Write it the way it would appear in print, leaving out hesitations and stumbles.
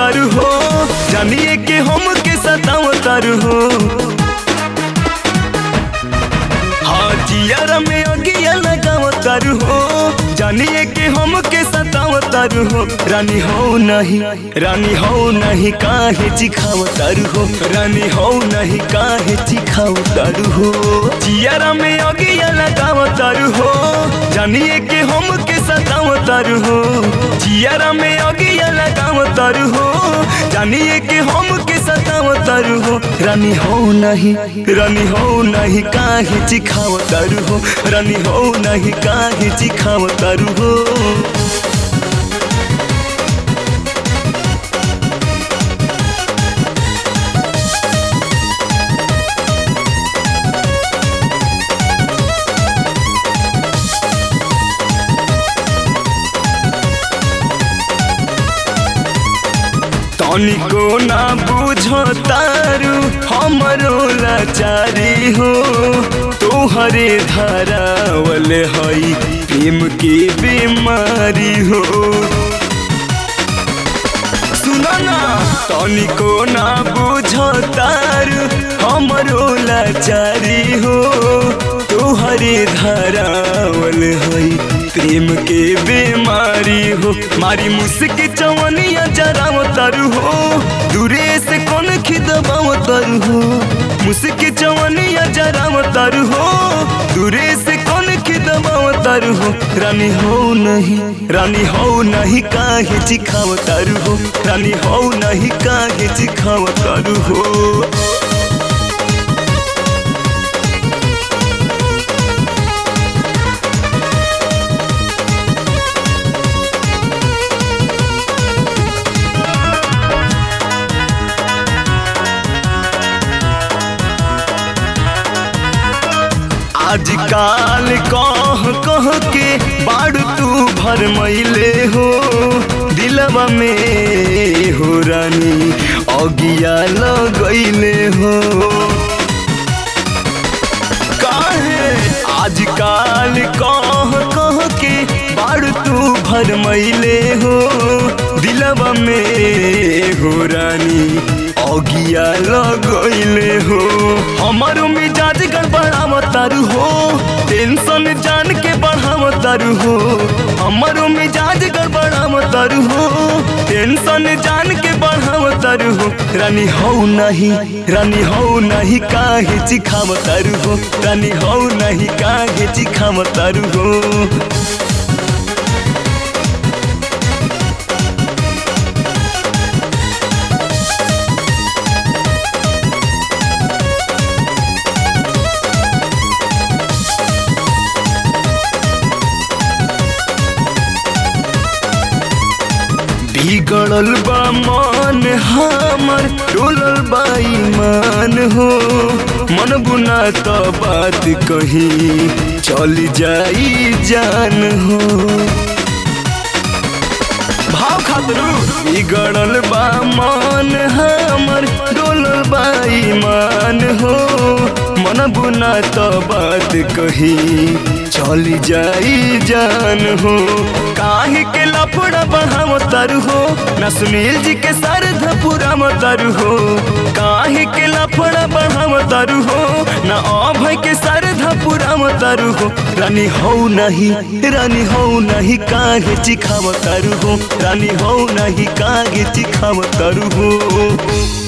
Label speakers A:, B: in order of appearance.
A: तारू हो, जानिए के हम के सताव तारू हो। हाँ जियारा में अगिया लगाव तारू हो, जानिए के हम के सताव तारू हो। रानी हो नहीं काहे चिखाव तारू हो, रानी हो नहीं काहे चिखाव तारू हो। जियारा में अगिया लगाव तारू हो, जानिए के हम के सताव तारू हो। जियारा में अगिया लगाव तारू हो, जानिए के हम के सताव तारू हो। रानी हो नहीं काहे चिखाव तारू हो, रानी हो नहीं काहे चिखाव तारू हो। तनिको ना बुझो तारू हमरो लाचारी हो, तोहरे धरावल हई प्रेम के बीमारी हो। सुनो ना तनिको ना बुझो तारू हमरो लाचारी हो, तोहरे धरावल हई प्रेम के बीमारी हो। मारी मुस्की चवनिया जराव तारू हो, दूरे से कौन खिदबाव तारू हो। मुस्की चवनिया जराव तारू हो, दूरे से कौन खिदबाव तारू हो। रानी हो नहीं काहे चिखाव तारू हो, रानी हो नहीं काहे चिखाव तारू हो। आजकाल कह के बाड़ तू भरमैले हो, दिलवा में हो रानी अगिया लगैले हो। काहे आजकाल कह के बाड़ तू भरमैले हो, दिलवा में हो रानी अगिया लगैले हो। हमारो मिजाज गड़बड़ाव तारू हो, टेंशन जान के बढ़ाव तारू हो। हमारो मिजाज गड़बड़ाव तारू हो, टेंशन जान के बढ़ाव तारू हो। रानी हो नहीं काहे चिखाव तारू हो, रानी हो नहीं काहे चिखाव तारू हो। बिगड़ल बा मन हमर, डोलल बा ईमान हो। मन बुना तो बात कहीं चली जाई जान हो। भाव खातरू बिगड़ल बा मन हमर, डोलल बा ईमान हो। मन बुना तो बात कहीं चली जाई जान हो। काहे के लफड़ा बढ़ाव तारू हो, ना सुनील जी के सरधा पूरा तारू हो। काहे के लफड़ा बढ़ाव तारू हो, ना अभय के सरधा पूरा तारू हो। रानी हो नहीं काहे चिखाव तारू हो, रानी हो नहीं काहे चिखाव तारू हो।